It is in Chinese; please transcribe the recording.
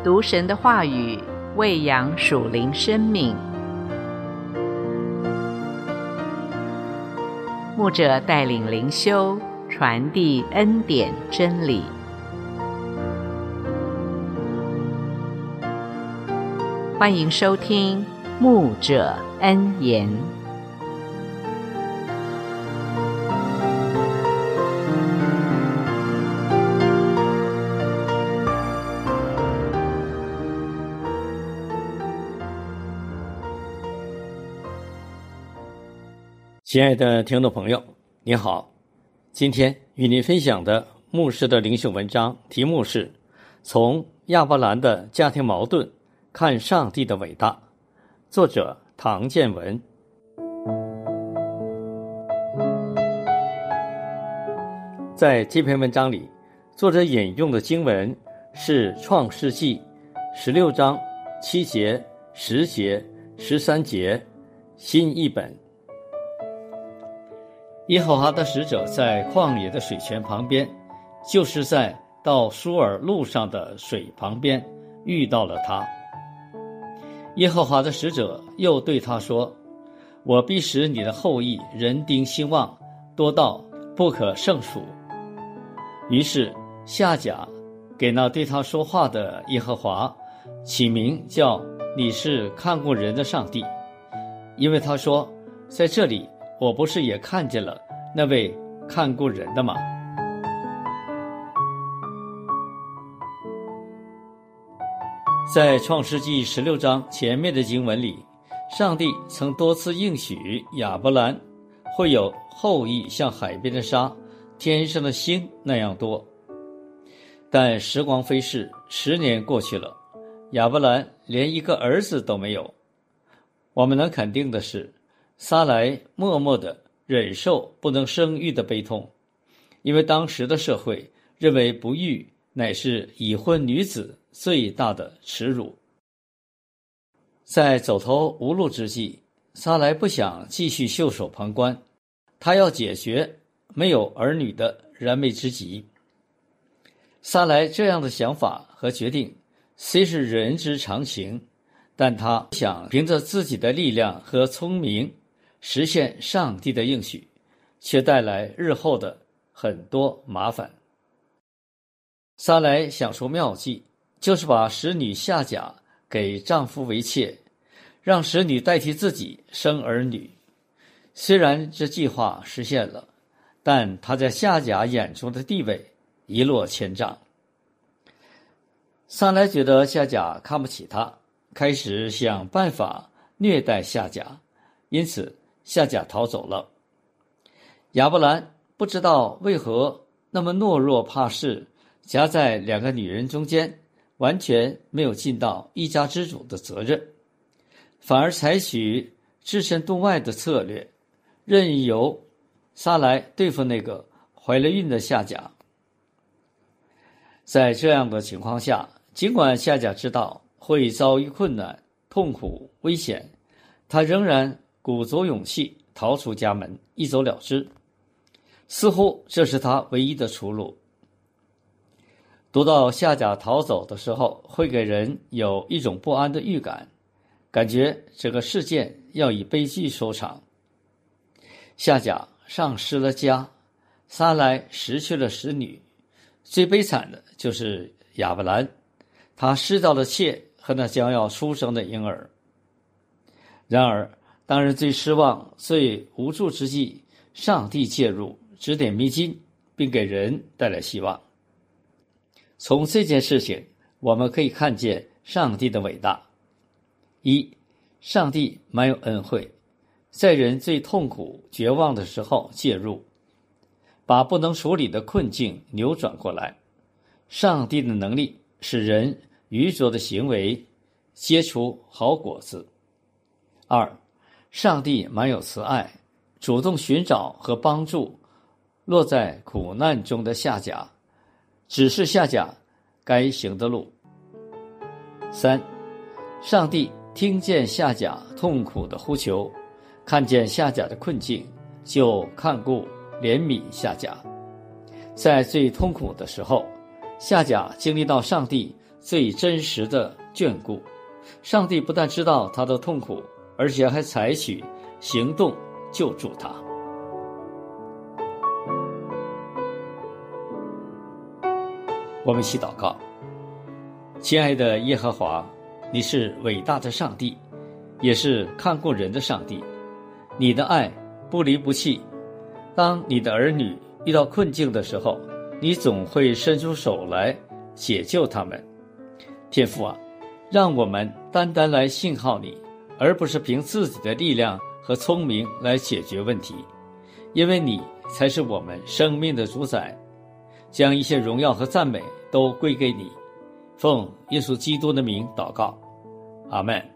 读神的话语，喂养属灵生命。牧者带领灵修，传递恩典真理。欢迎收听牧者恩言。 亲爱的听众朋友，你好，今天与您分享的牧师的灵修文章题目是从亚伯兰的家庭矛盾看上帝的伟大，作者唐建文。在这篇文章里，作者引用的经文是创世纪16章7节、10节、13节，新译本。耶和华的使者在旷野的水泉旁边，就是在到舒尔路上的水旁边遇到了他。耶和华的使者又对他说，我必使你的后裔人丁兴旺，多到不可胜数。于是夏甲给那对他说话的耶和华起名叫你是看顾人的上帝，因为他说，在这里我不是也看见了那位看顾人的吗？在创世纪16章前面的经文里，上帝曾多次应许亚伯兰会有后裔像海边的沙、天上的星那样多。但时光飞逝，10年过去了，亚伯兰连一个儿子都没有。我们能肯定的是，撒来默默地忍受不能生育的悲痛，因为当时的社会认为不育乃是已婚女子最大的耻辱。在走投无路之际，撒来不想继续袖手旁观，他要解决没有儿女的燃眉之急。撒来这样的想法和决定虽是人之常情，但他想凭着自己的力量和聪明实现上帝的应许，却带来日后的很多麻烦。撒来想出妙计，就是把使女夏甲给丈夫为妾，让使女代替自己生儿女。虽然这计划实现了，但她在夏甲眼中的地位一落千丈。撒来觉得夏甲看不起她，开始想办法虐待夏甲，因此夏甲逃走了。亚伯兰不知道为何那么懦弱怕事，夹在2个女人中间，完全没有尽到一家之主的责任，反而采取置身度外的策略，任由撒来对付那个怀了孕的夏甲。在这样的情况下，尽管夏甲知道会遭遇困难、痛苦、危险，他仍然鼓足勇气逃出家门，一走了之，似乎这是他唯一的出路。读到夏甲逃走的时候，会给人有一种不安的预感，感觉这个事件要以悲剧收场。夏甲丧失了家，撒来失去了使女，最悲惨的就是亚伯兰，他失掉了妾和那将要出生的婴儿。然而当人最失望、最无助之际，上帝介入，指点迷津，并给人带来希望。从这件事情我们可以看见上帝的伟大。一，上帝满有恩惠，在人最痛苦绝望的时候介入，把不能处理的困境扭转过来。上帝的能力使人愚拙的行为结出好果子。2，上帝满有慈爱，主动寻找和帮助落在苦难中的夏甲，指示夏甲该行的路。3，上帝听见夏甲痛苦的呼求，看见夏甲的困境，就看顾怜悯夏甲。在最痛苦的时候，夏甲经历到上帝最真实的眷顾。上帝不但知道他的痛苦，而且还采取行动救助他。我们一起祷告。亲爱的耶和华，你是伟大的上帝，也是看顾人的上帝。你的爱不离不弃，当你的儿女遇到困境的时候，你总会伸出手来解救他们。天父啊，让我们单单来信靠你，而不是凭自己的力量和聪明来解决问题，因为你才是我们生命的主宰。将一切荣耀和赞美都归给你，奉耶稣基督的名祷告，阿们。